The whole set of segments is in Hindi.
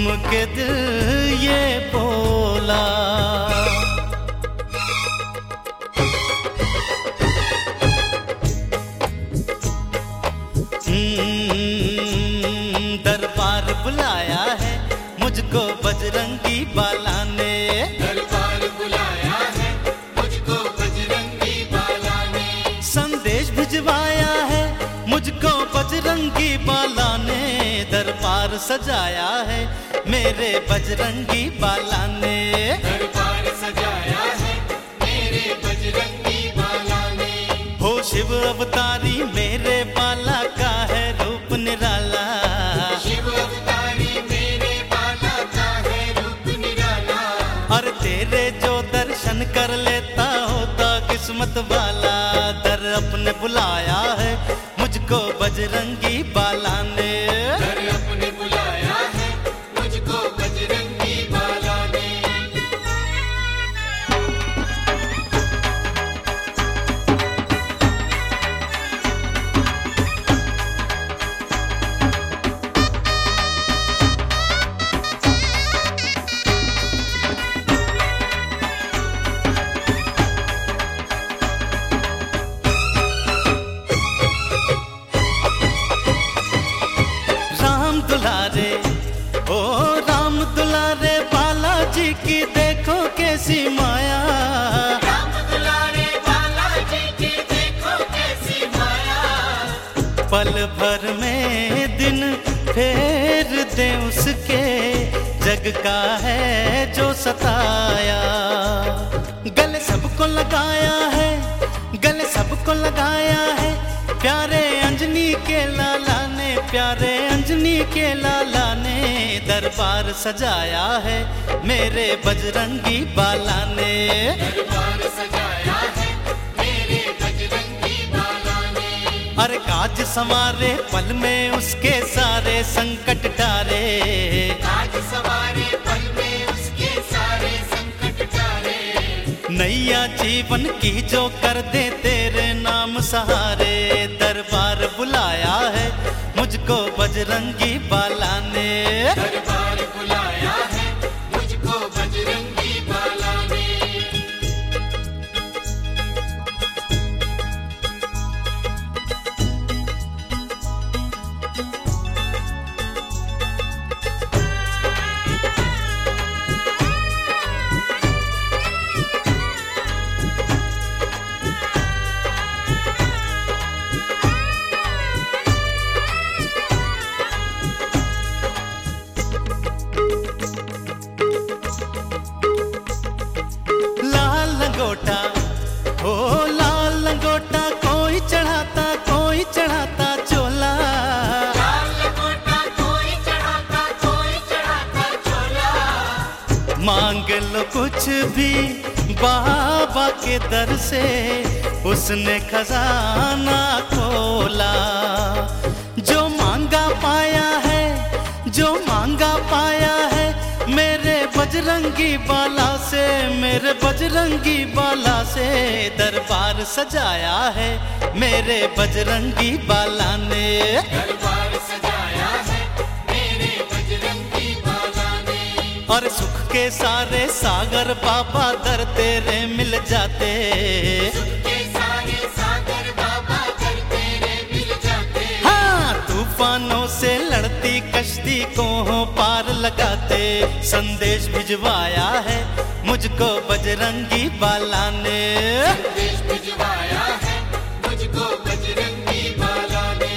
के दिल ये बोला। दरबार बुलाया है मुझको बजरंगी बाला ने, दरबार बुलाया है मुझको बजरंगी बाला ने, संदेश भिजवाया है मुझको बजरंगी बाला ने, दरबार सजाया है मेरे बजरंगी बाला ने, दरबार सजाया है मेरे बजरंगी बाला ने। हो शिव अवतारी मेरे बाला का है रूप निराला, शिव अवतारी मेरे बाला का है रूप निराला, और तेरे जो दर्शन कर लेता होता किस्मत वाला, दर अपने बुलाया है मुझको बजरंगी बाला ने, दर अपने बुलाया है मुझको बजरंगी बाला ने। राम दुलारे ओ राम दुलारे बालाजी की देखो कैसी माया, राम दुलारे बाला जी की देखो कैसी माया, पल भर में दिन फेर दे उसके, जग का है जो सताया, गले सबको लगाया है, गले सबको लगाया है, प्यारे अंजनी के लाला ने, प्यारे अंजनी के लाला ने, दरबार सजाया है मेरे बजरंगी बाला ने, दरबार सजाया है मेरे बजरंगी बाला ने, अरे काज संवारे पल में उसके सारे संकट टारे, आज सवारे पल में उसके सारे संकट टारे, नैया जीवन की जो कर दे तेरे नाम सहारे, दरबार बुलाया है मुझको बजरंगी बाला ने, दरबार बुलाया है मुझको बजरंगी बाला ने। लाल लंगोटा ओ लाल लंगोटा कोई चढ़ाता चोला, लाल लंगोटा कोई चढ़ाता चोला, मांग लो कुछ भी बाबा के दर से, उसने खजाना खोला, जो मांगा पाया है, जो मांगा पाया है, मेरे बजरंगी बाला से, मेरे बजरंगी बाला से, दरबार सजाया है मेरे बजरंगी बाला ने, दरबार सजाया है मेरे बजरंगी बाला ने, और सुख के सारे सागर बाबा दर तेरे मिल जाते, के सारे सागर बाबा कर तेरे मिल जाते, हाँ तूफानों से लड़ती कश्ती को हो पार लगाते, संदेश भिजवाया है मुझको बजरंगी बाला ने, संदेश भिजवाया है मुझको बजरंगी बाला ने।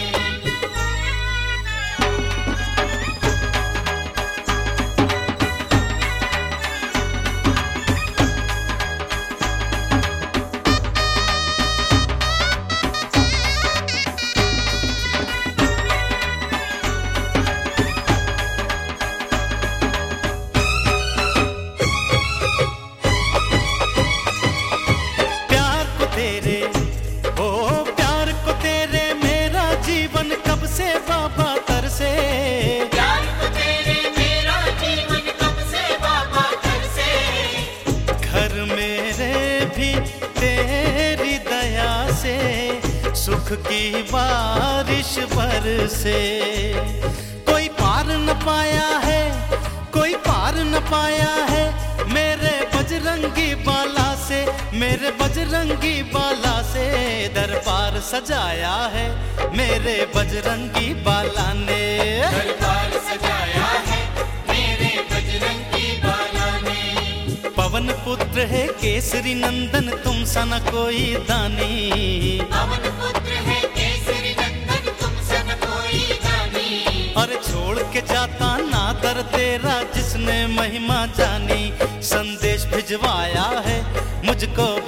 प्यार को तेरे ओ प्यार को तेरे मेरा जीवन कब से बाबा तरसे, प्यार को तेरे मेरा जीवन कब से बाबा कर से, घर मेरे भी तेरी दया से, सुख की बारिश बरसे, कोई पार न पाया है, कोई पार न पाया है मेरे बजरंगी बाला से, मेरे बजरंगी बाला से दरबार सजाया है मेरे बजरंगी बाला ने। दरबार सजाया है मेरे बजरंगी बाला ने। पवन पुत्र है केसरी नंदन तुम सा न कोई दानी, पवन पुत्र है केसरी नंदन तुम सन कोई दानी। और छोड़ के जाता ना दर तेरा जिसने महिमा जानी, संदेश भिजवाया है मुझको